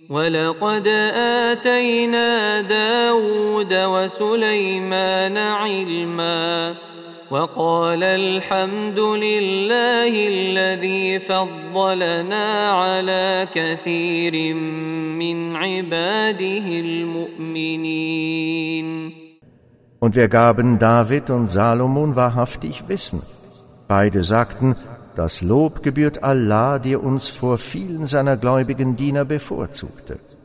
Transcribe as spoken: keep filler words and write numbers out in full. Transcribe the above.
وَلَقَدْ آتَيْنَا دَاوُودَ وَسُلَيْمَانَ عِلْمًا وَقَالَ الْحَمْدُ لِلَّهِ الَّذِي فَضَّلَنَا عَلَى كَثِيرٍ مِّنْ عِبَادِهِ الْمُؤْمِنِينَ. Und wir gaben David und Salomon wahrhaftig Wissen. Beide sagten, das Lob gebührt Allah, der uns vor vielen seiner gläubigen Diener bevorzugte.